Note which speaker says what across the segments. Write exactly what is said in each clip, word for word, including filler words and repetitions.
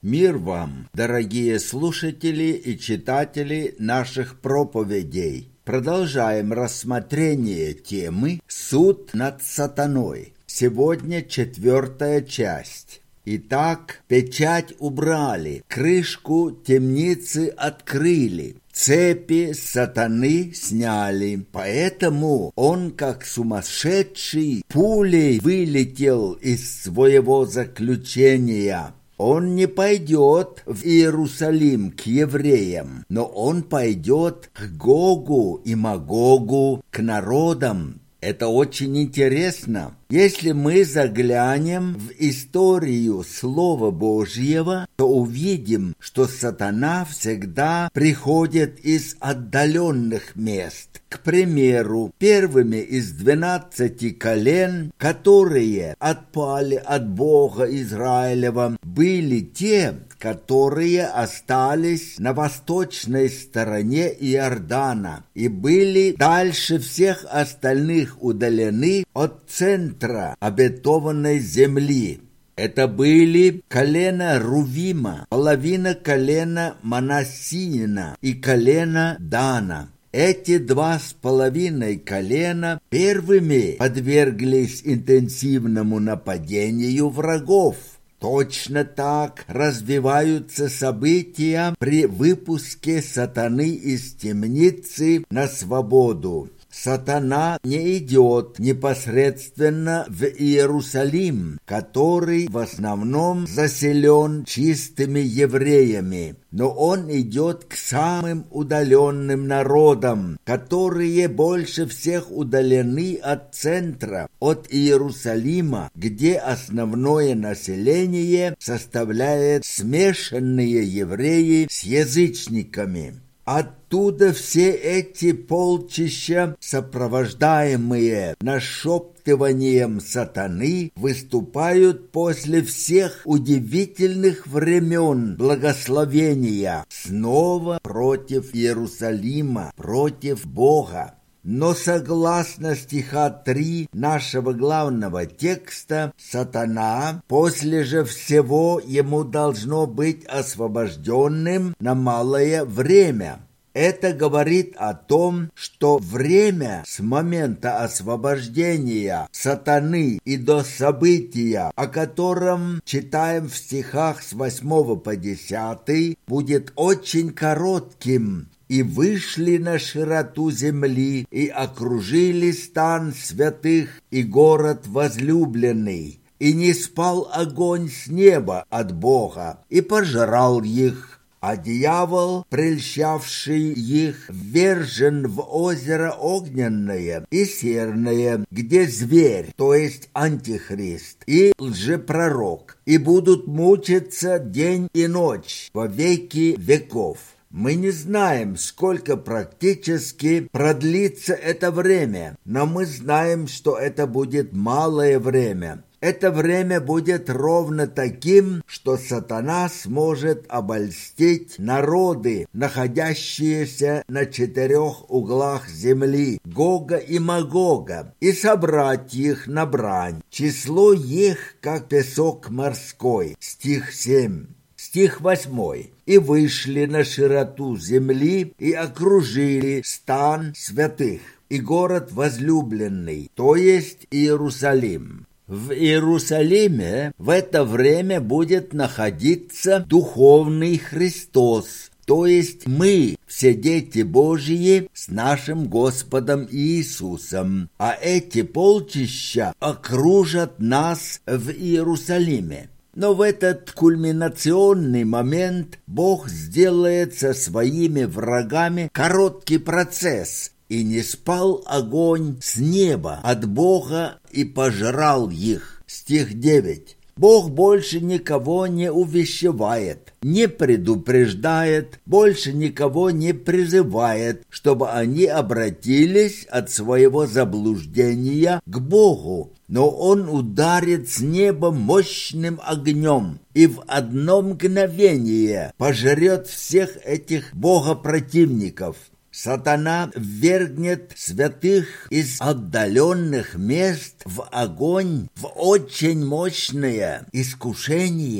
Speaker 1: Мир вам, дорогие слушатели и читатели наших проповедей. Продолжаем рассмотрение темы «Суд над сатаной». Сегодня четвертая часть. Итак, печать убрали, крышку темницы открыли, цепи сатаны сняли. Поэтому он, как сумасшедший, пулей вылетел из своего заключения. Он не пойдет в Иерусалим к евреям, но он пойдет к Гогу и Магогу, к народам. Это очень интересно. Если мы заглянем в историю Слова Божьего, то увидим, что сатана всегда приходит из отдаленных мест. К примеру, первыми из двенадцати колен, которые отпали от Бога Израилева, были те, которые остались на восточной стороне Иордана и были дальше всех остальных удалены от центра обетованной земли. Это были колено Рувима, половина колена Манассиина и колено Дана. Эти два с половиной колена первыми подверглись интенсивному нападению врагов. Точно так развиваются события при выпуске сатаны из темницы на свободу. Сатана не идет непосредственно в Иерусалим, который в основном заселен чистыми евреями, но он идет к самым удаленным народам, которые больше всех удалены от центра, от Иерусалима, где основное население составляет смешанные евреи с язычниками. Оттуда все эти полчища, сопровождаемые нашептыванием сатаны, выступают после всех удивительных времен благословения снова против Иерусалима, против Бога. Но согласно стиха три нашего главного текста, сатана после же всего ему должно быть освобожденным на малое время. Это говорит о том, что время с момента освобождения сатаны и до события, о котором читаем в стихах с восьмого по десятый, будет очень коротким. «И вышли на широту земли, и окружили стан святых и город возлюбленный, и не спал огонь с неба от Бога, и пожрал их, а дьявол, прельщавший их, ввержен в озеро огненное и серное, где зверь, то есть антихрист, и лжепророк, и будут мучиться день и ночь во веки веков». Мы не знаем, сколько практически продлится это время, но мы знаем, что это будет малое время. Это время будет ровно таким, что сатана сможет обольстить народы, находящиеся на четырех углах земли, Гога и Магога, и собрать их на брань. Число их, как песок морской. Стих семь. Стих восьмой. «И вышли на широту земли, и окружили стан святых, и город возлюбленный, то есть Иерусалим». В Иерусалиме в это время будет находиться духовный Христос, то есть мы, все дети Божьи, с нашим Господом Иисусом, а эти полчища окружат нас в Иерусалиме. Но в этот кульминационный момент Бог сделает со своими врагами короткий процесс, и не спал огонь с неба от Бога и пожрал их. Стих девять. Бог больше никого не увещевает, не предупреждает, больше никого не призывает, чтобы они обратились от своего заблуждения к Богу. Но он ударит с неба мощным огнем и в одно мгновение пожрет всех этих богопротивников. Сатана ввергнет святых из отдаленных мест в огонь, в очень мощное искушение.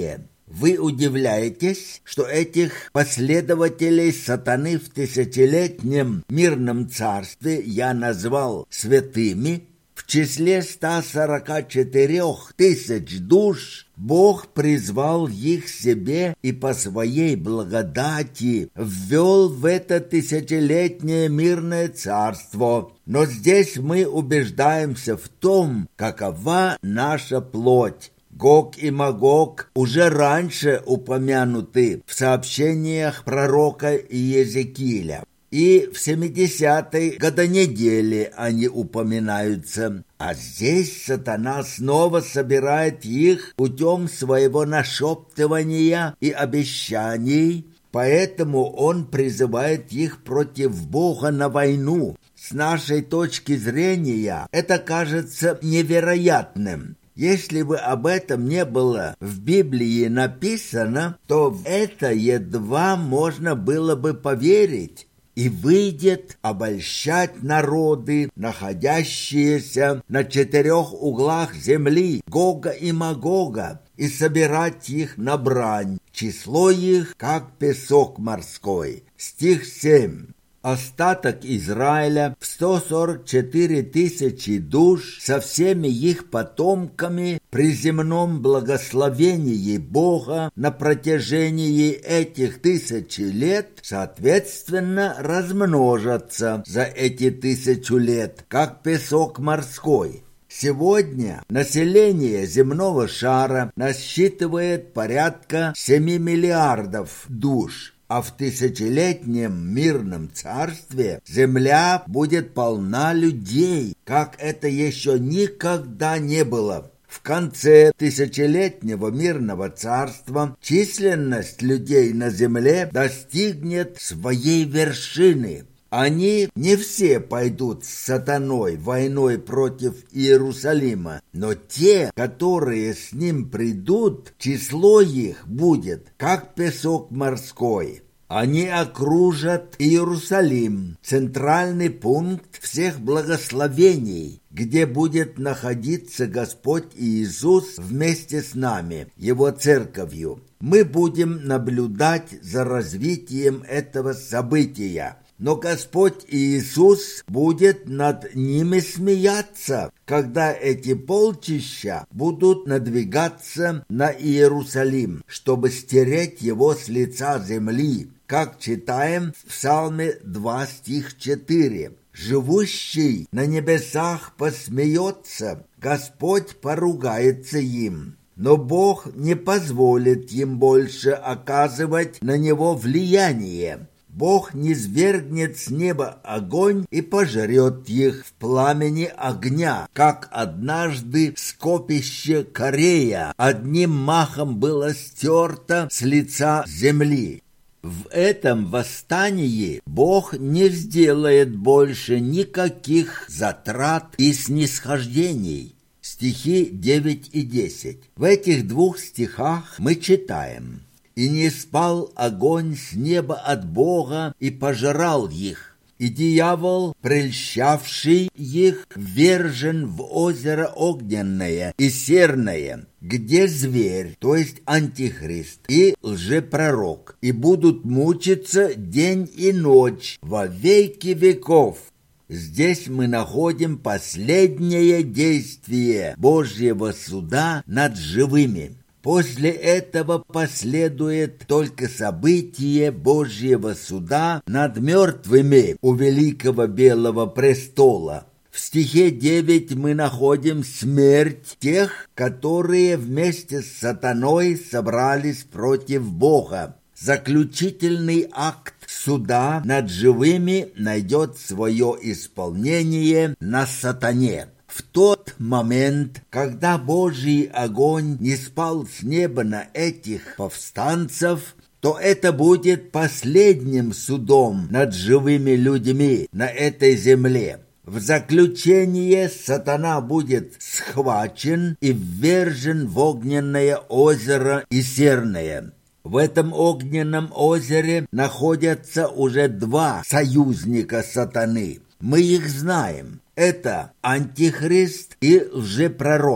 Speaker 1: Вы удивляетесь, что этих последователей сатаны в тысячелетнем мирном царстве я назвал святыми? В числе ста сорока четырех тысяч душ Бог призвал их себе и по своей благодати ввел в это тысячелетнее мирное царство. Но здесь мы убеждаемся в том, какова наша плоть. Гог и Магог уже раньше упомянуты в сообщениях пророка Иезекииля. И в семидесятой годонеделе они упоминаются. А здесь сатана снова собирает их путем своего нашептывания и обещаний, поэтому он призывает их против Бога на войну. С нашей точки зрения это кажется невероятным. Если бы об этом не было в Библии написано, то в это едва можно было бы поверить. И выйдет обольщать народы, находящиеся на четырех углах земли, Гога и Магога, и собирать их на брань, число их, как песок морской. Стих семь. Остаток Израиля в сто сорок четыре тысячи душ со всеми их потомками при земном благословении Бога на протяжении этих тысячи лет, соответственно, размножатся за эти тысячу лет, как песок морской. Сегодня население земного шара насчитывает порядка семи миллиардов душ. А в тысячелетнем мирном царстве земля будет полна людей, как это еще никогда не было. В конце тысячелетнего мирного царства численность людей на земле достигнет своей вершины. Они не все пойдут с сатаной войной против Иерусалима, но те, которые с ним придут, число их будет, как песок морской. Они окружат Иерусалим, центральный пункт всех благословений, где будет находиться Господь Иисус вместе с нами, Его церковью. Мы будем наблюдать за развитием этого события. Но Господь Иисус будет над ними смеяться, когда эти полчища будут надвигаться на Иерусалим, чтобы стереть его с лица земли, как читаем в Псалме два стих четыре. «Живущий на небесах посмеется, Господь поругается им». Но Бог не позволит им больше оказывать на него влияние. Бог низвергнет с неба огонь и пожрет их в пламени огня, как однажды скопище Корея одним махом было стерто с лица земли. В этом восстании Бог не сделает больше никаких затрат и снисхождений. Стихи девять и десять. В этих двух стихах мы читаем: «И не спал огонь с неба от Бога и пожирал их, и дьявол, прельщавший их, ввержен в озеро огненное и серное, где зверь, то есть антихрист, и лжепророк, и будут мучиться день и ночь во веки веков». Здесь мы находим последнее действие Божьего суда над живыми. После этого последует только событие Божьего суда над мертвыми у великого белого престола. В стихе девять мы находим смерть тех, которые вместе с сатаной собрались против Бога. Заключительный акт суда над живыми найдет свое исполнение на сатане. В тот момент, когда Божий огонь не спал с неба на этих повстанцев, то это будет последним судом над живыми людьми на этой земле. В заключение сатана будет схвачен и ввержен в огненное озеро и серное. В этом огненном озере находятся уже два союзника сатаны. Мы их знаем. Это антихрист и лжепророк.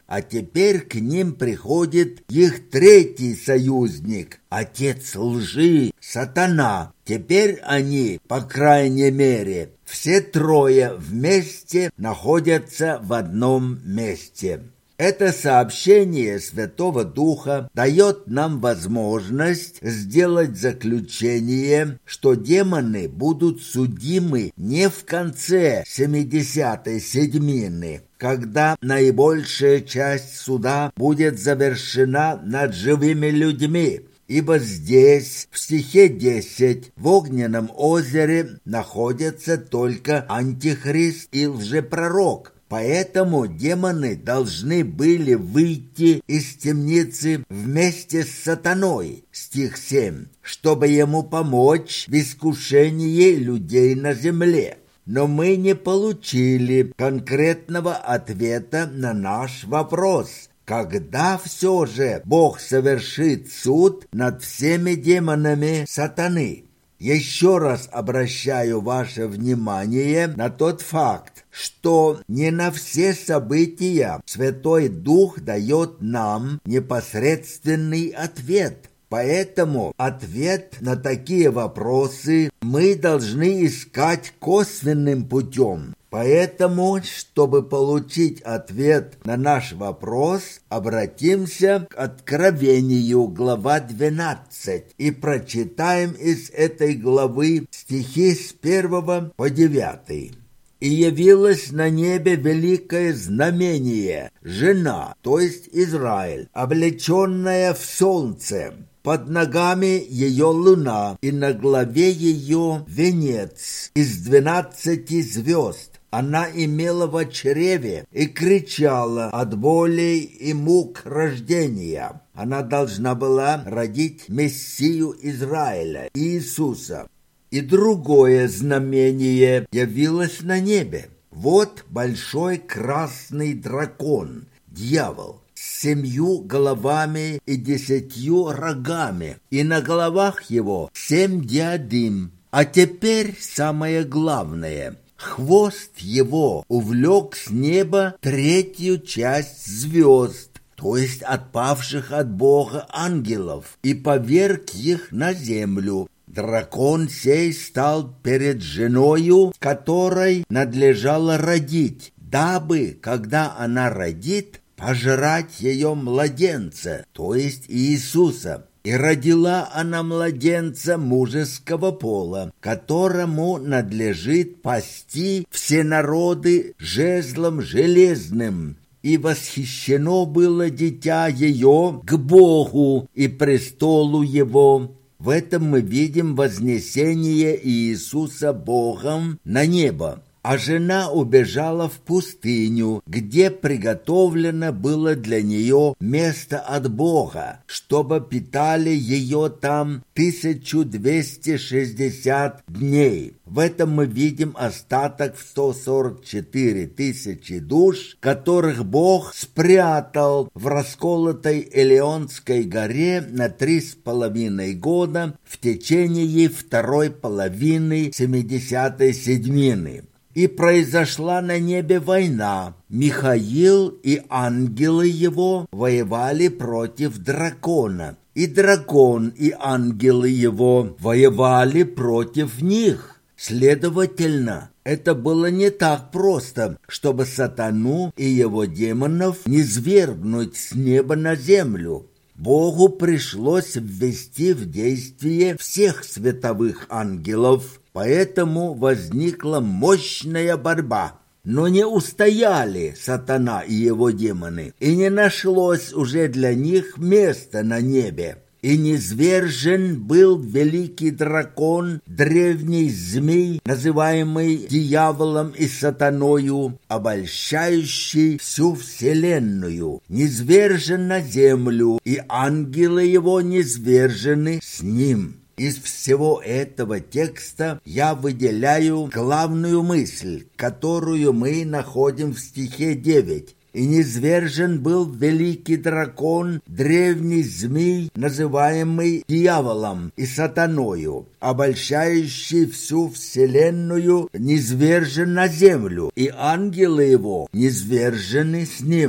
Speaker 1: А теперь к ним приходит их третий союзник, отец лжи, сатана. Теперь они, по крайней мере, все трое вместе находятся в одном месте. Это сообщение Святого Духа дает нам возможность сделать заключение, что демоны будут судимы не в конце семидесятой седьмины, когда наибольшая часть суда будет завершена над живыми людьми, ибо здесь, в стихе десять, в огненном озере находятся только антихрист и лжепророк. Поэтому демоны должны были выйти из темницы вместе с сатаной, стих семь, чтобы ему помочь в искушении людей на земле. Но мы не получили конкретного ответа на наш вопрос. Когда все же Бог совершит суд над всеми демонами сатаны? Еще раз обращаю ваше внимание на тот факт, что не на все события Святой Дух дает нам непосредственный ответ. Поэтому ответ на такие вопросы мы должны искать косвенным путем. Поэтому, чтобы получить ответ на наш вопрос, обратимся к Откровению, глава двенадцать, и прочитаем из этой главы стихи с первого по девятый. «И явилось на небе великое знамение, жена, то есть Израиль, облеченная в солнце, под ногами ее луна, и на главе ее венец из двенадцати звезд. Она имела в чреве и кричала от боли и мук рождения. Она должна была родить Мессию Израиля, Иисуса. И другое знамение явилось на небе. Вот большой красный дракон, дьявол, с семью головами и десятью рогами, и на головах его семь диадим. А теперь самое главное. Хвост его увлек с неба третью часть звезд, то есть отпавших от Бога ангелов, и поверг их на землю. Дракон сей стал перед женою, которой надлежало родить, дабы, когда она родит, пожрать ее младенца, то есть Иисуса. И родила она младенца мужеского пола, которому надлежит пасти все народы жезлом железным. И восхищено было дитя ее к Богу и престолу его. В этом мы видим вознесение Иисуса Богом на небо. А жена убежала в пустыню, где приготовлено было для нее место от Бога, чтобы питали ее там тысячу двести шестьдесят дней. В этом мы видим остаток в сто сорок четыре тысячи душ, которых Бог спрятал в расколотой Элеонской горе на три с половиной года в течение второй половины семидесятой седьмины. И произошла на небе война. Михаил и ангелы его воевали против дракона. И дракон и ангелы его воевали против них. Следовательно, это было не так просто, чтобы сатану и его демонов низвергнуть с неба на землю. Богу пришлось ввести в действие всех световых ангелов, поэтому возникла мощная борьба. Но не устояли сатана и его демоны, и не нашлось уже для них места на небе. И низвержен был великий дракон, древний змей, называемый дьяволом и сатаною, обольщающий всю вселенную, низвержен на землю, и ангелы его низвержены с ним. Из всего этого текста я выделяю главную мысль, которую мы находим в стихе девять. «И низвержен был великий дракон, древний змей, называемый дьяволом и сатаною, обольщающий всю вселенную, низвержен на землю, и ангелы его низвержены с ним».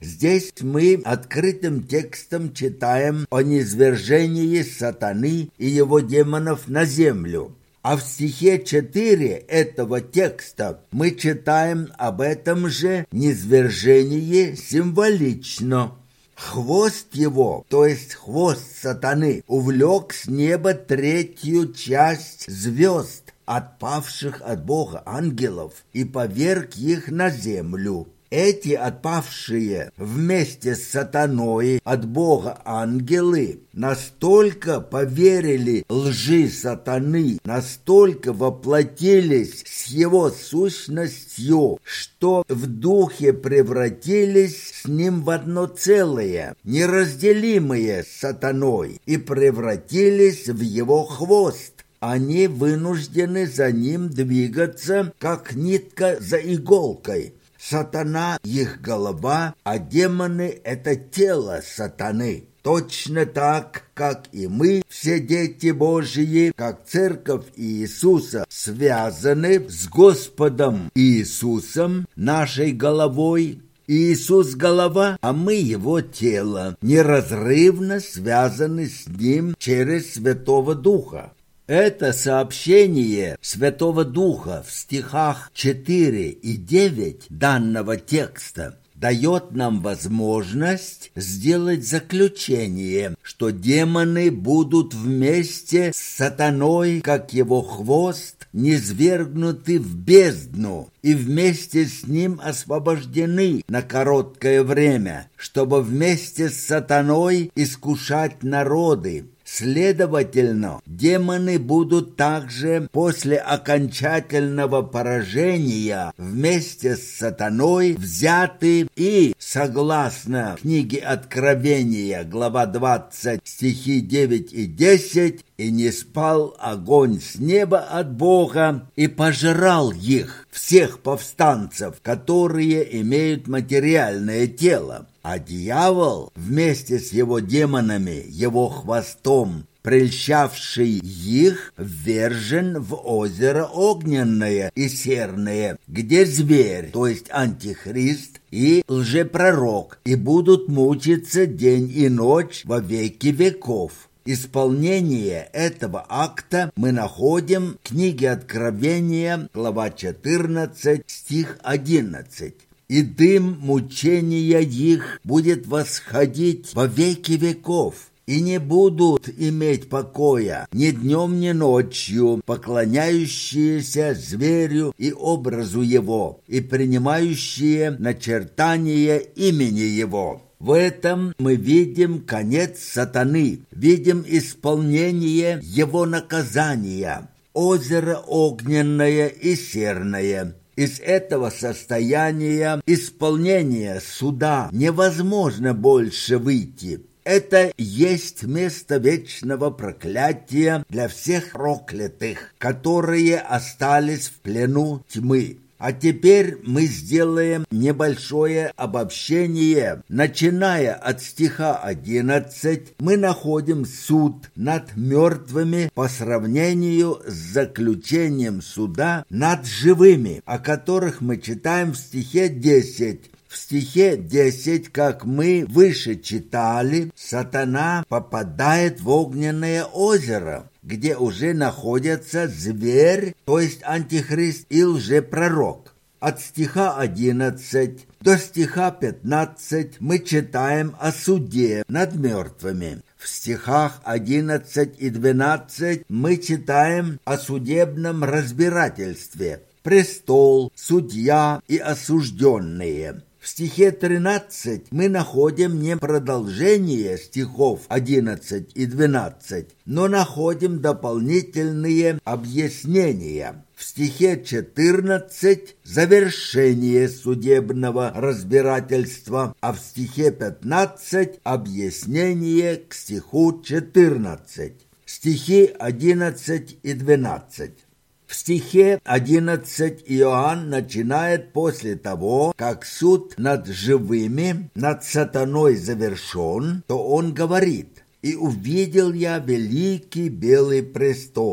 Speaker 1: Здесь мы открытым текстом читаем о низвержении сатаны и его демонов на землю. А в стихе четыре этого текста мы читаем об этом же низвержении символично. Хвост его, то есть хвост сатаны, увлек с неба третью часть звезд, отпавших от Бога ангелов, и поверг их на землю. Эти отпавшие вместе с сатаной от Бога ангелы настолько поверили лжи сатаны, настолько воплотились с его сущностью, что в духе превратились с ним в одно целое, неразделимые с сатаной, и превратились в его хвост. Они вынуждены за ним двигаться, как нитка за иголкой. Сатана – их голова, а демоны – это тело сатаны. Точно так, как и мы, все дети Божьи, как церковь Иисуса, связаны с Господом Иисусом, нашей головой. Иисус – голова, а мы – его тело, неразрывно связаны с ним через Святого Духа. Это сообщение Святого Духа в стихах четыре и девять данного текста дает нам возможность сделать заключение, что демоны будут вместе с сатаной, как его хвост, низвергнуты в бездну и вместе с ним освобождены на короткое время, чтобы вместе с сатаной искушать народы. Следовательно, демоны будут также после окончательного поражения вместе с сатаной взяты и, согласно книге Откровения, глава двадцать, стихи девять и десять, «И не спал огонь с неба от Бога, и пожрал их, всех повстанцев, которые имеют материальное тело. А дьявол вместе с его демонами, его хвостом, прельщавший их, ввержен в озеро огненное и серное, где зверь, то есть антихрист, и лжепророк, и будут мучиться день и ночь во веки веков». Исполнение этого акта мы находим в книге Откровения, глава четырнадцать, стих одиннадцать. «И дым мучения их будет восходить во веки веков, и не будут иметь покоя ни днем, ни ночью, поклоняющиеся зверю и образу его, и принимающие начертание имени его». В этом мы видим конец сатаны, видим исполнение его наказания, озеро огненное и серное. Из этого состояния исполнения суда невозможно больше выйти. Это есть место вечного проклятия для всех проклятых, которые остались в плену тьмы. А теперь мы сделаем небольшое обобщение. Начиная от стиха одиннадцать, мы находим суд над мертвыми по сравнению с заключением суда над живыми, о которых мы читаем в стихе десять. В стихе десять, как мы выше читали, сатана попадает в огненное озеро, где уже находятся зверь, то есть антихрист и лжепророк. От стиха одиннадцать до стиха пятнадцать мы читаем о суде над мертвыми. В стихах одиннадцать и двенадцать мы читаем о судебном разбирательстве. Престол, судья и осужденные. В стихе тринадцать мы находим не продолжение стихов одиннадцать и двенадцать, но находим дополнительные объяснения. В стихе четырнадцать завершение судебного разбирательства, а в стихе пятнадцать объяснение к стиху четырнадцать. Стихи одиннадцать и двенадцать. В стихе одиннадцать Иоанн начинает после того, как суд над живыми, над сатаной завершен, то он говорит: «И увидел я великий белый престол».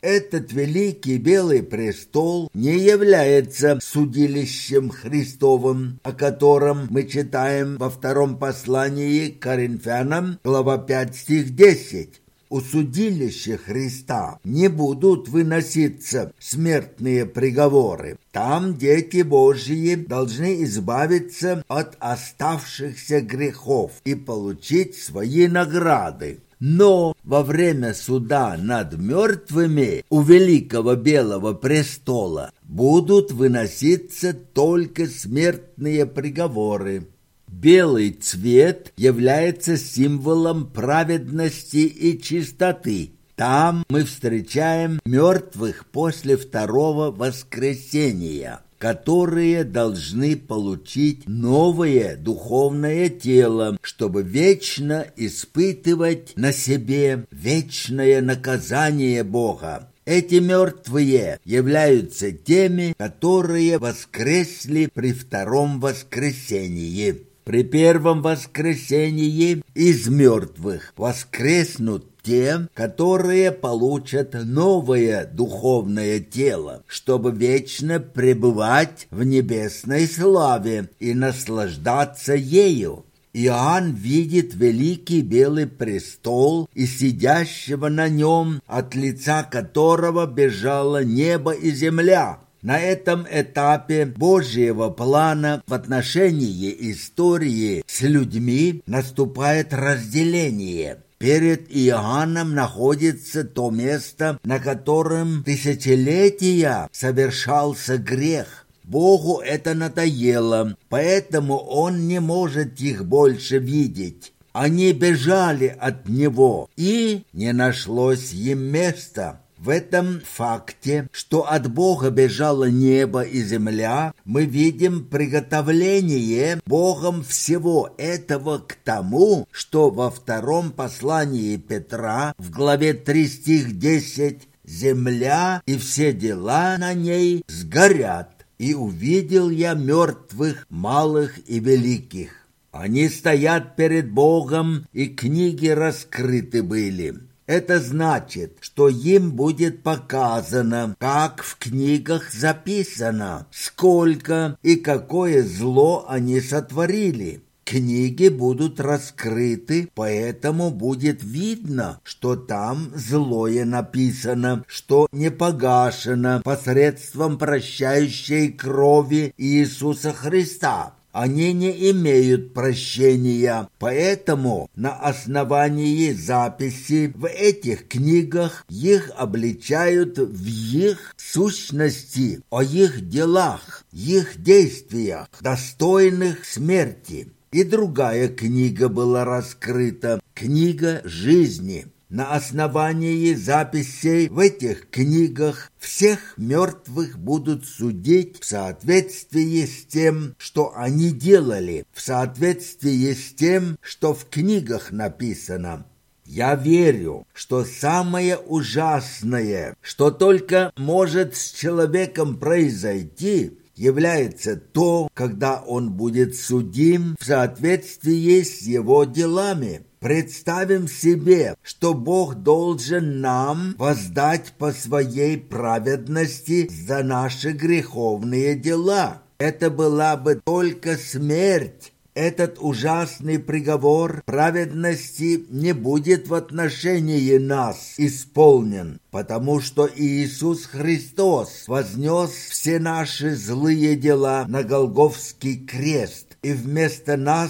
Speaker 1: Этот великий белый престол не является судилищем Христовым, о котором мы читаем во втором послании к Коринфянам, глава пять, стих десять. У судилища Христа не будут выноситься смертные приговоры. Там дети Божьи должны избавиться от оставшихся грехов и получить свои награды. Но во время суда над мертвыми у великого белого престола будут выноситься только смертные приговоры. Белый цвет является символом праведности и чистоты. Там мы встречаем мертвых после второго воскресения, которые должны получить новое духовное тело, чтобы вечно испытывать на себе вечное наказание Бога. Эти мертвые являются теми, которые воскресли при втором воскресении. При первом воскресении из мертвых воскреснут те, которые получат новое духовное тело, чтобы вечно пребывать в небесной славе и наслаждаться ею. Иоанн видит великий белый престол и сидящего на нем, от лица которого бежало небо и земля. На этом этапе Божьего плана в отношении истории с людьми наступает разделение. Перед Иоанном находится то место, на котором тысячелетия совершался грех. Богу это надоело, поэтому он не может их больше видеть. Они бежали от него, и не нашлось им места. В этом факте, что от Бога бежало небо и земля, мы видим приготовление Богом всего этого к тому, что во втором послании Петра, в главе три, стих десять, «Земля и все дела на ней сгорят, и увидел я мертвых, малых и великих. Они стоят перед Богом, и книги раскрыты были». Это значит, что им будет показано, как в книгах записано, сколько и какое зло они сотворили. Книги будут раскрыты, поэтому будет видно, что там злое написано, что не погашено посредством прощающей крови Иисуса Христа. Они не имеют прощения, поэтому на основании записи в этих книгах их обличают в их сущности, о их делах, их действиях, достойных смерти. И другая книга была раскрыта, книга жизни. На основании записей в этих книгах всех мертвых будут судить в соответствии с тем, что они делали, в соответствии с тем, что в книгах написано. Я верю, что самое ужасное, что только может с человеком произойти, является то, когда он будет судим в соответствии с его делами. Представим себе, что Бог должен нам воздать по своей праведности за наши греховные дела. Это была бы только смерть. Этот ужасный приговор праведности не будет в отношении нас исполнен, потому что Иисус Христос вознес все наши злые дела на Голгофский крест и вместо нас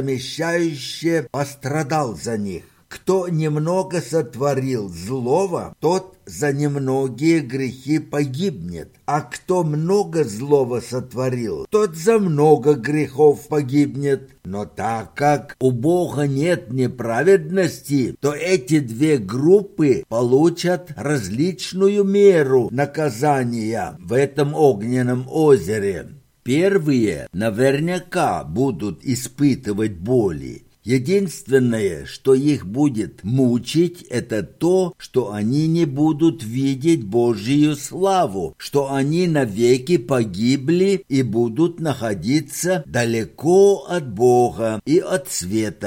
Speaker 1: замещающе пострадал за них. Кто немного сотворил злого, тот за немногие грехи погибнет, а кто много злого сотворил, тот за много грехов погибнет. Но так как у Бога нет неправедности, то эти две группы получат различную меру наказания в этом огненном озере. Первые наверняка будут испытывать боли. Единственное, что их будет мучить, это то, что они не будут видеть Божью славу, что они навеки погибли и будут находиться далеко от Бога и от света.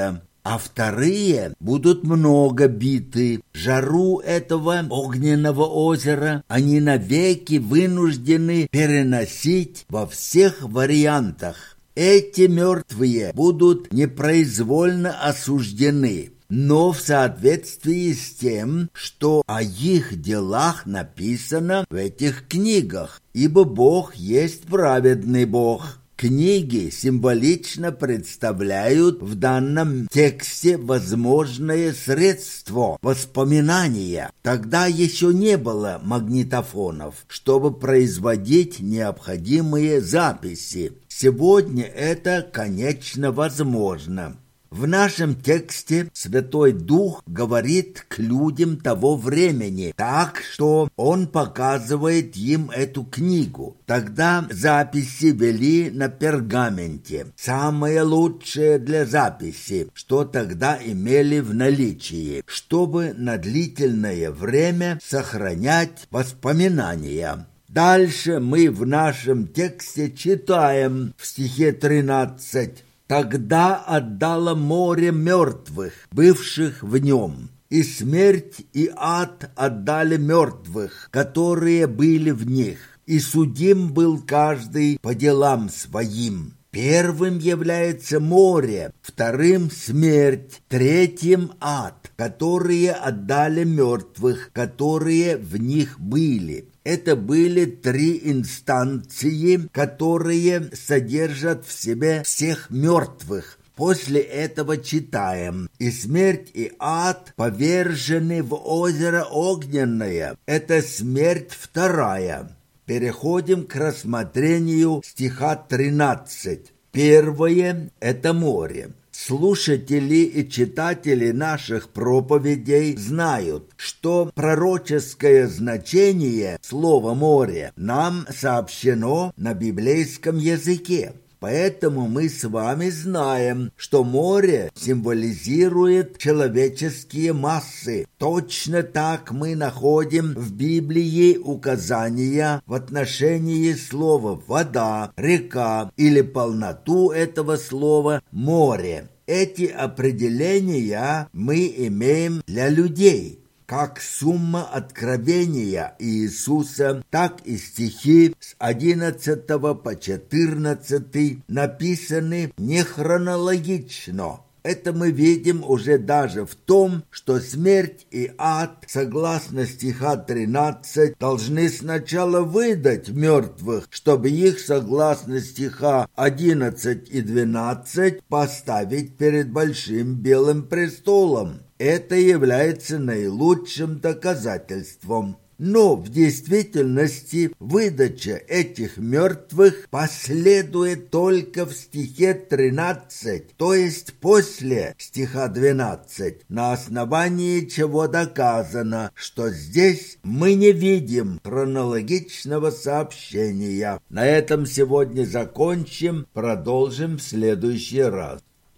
Speaker 1: а вторые будут много биты. Жару этого огненного озера они навеки вынуждены переносить во всех вариантах. Эти мертвые будут непроизвольно осуждены, но в соответствии с тем, что о их делах написано в этих книгах, ибо Бог есть праведный Бог. Книги символично представляют в данном тексте возможное средство воспоминания. Тогда еще не было магнитофонов, чтобы производить необходимые записи. Сегодня это, конечно, возможно. В нашем тексте Святой Дух говорит к людям того времени, так что Он показывает им эту книгу. Тогда записи вели на пергаменте, самое лучшее для записи, что тогда имели в наличии, чтобы на длительное время сохранять воспоминания. Дальше мы в нашем тексте читаем в стихе тринадцать. «Тогда отдало море мертвых, бывших в нем, и смерть и ад отдали мертвых, которые были в них, и судим был каждый по делам своим». Первым является море, вторым — смерть, третьим — ад, которые отдали мертвых, которые в них были. Это были три инстанции, которые содержат в себе всех мертвых. После этого читаем: «И смерть, и ад повержены в озеро огненное». Это смерть вторая. Переходим к рассмотрению стиха тринадцать. Первое – это море. Слушатели и читатели наших проповедей знают, что пророческое значение слова «море» нам сообщено на библейском языке. Поэтому мы с вами знаем, что море символизирует человеческие массы. Точно так мы находим в Библии указания в отношении слова «вода», «река» или полноту этого слова «море». Эти определения мы имеем для людей. Как сумма откровения Иисуса, так и стихи с одиннадцатого по четырнадцатый написаны не хронологично. Это мы видим уже даже в том, что смерть и ад, согласно стиха тринадцать, должны сначала выдать мертвых, чтобы их, согласно стиха одиннадцать и двенадцать, поставить перед большим белым престолом. Это является наилучшим доказательством. Но в действительности выдача этих мертвых последует только в стихе тринадцать, то есть после стиха двенадцать, на основании чего доказано, что здесь мы не видим хронологичного сообщения. На этом сегодня закончим, продолжим в следующий раз.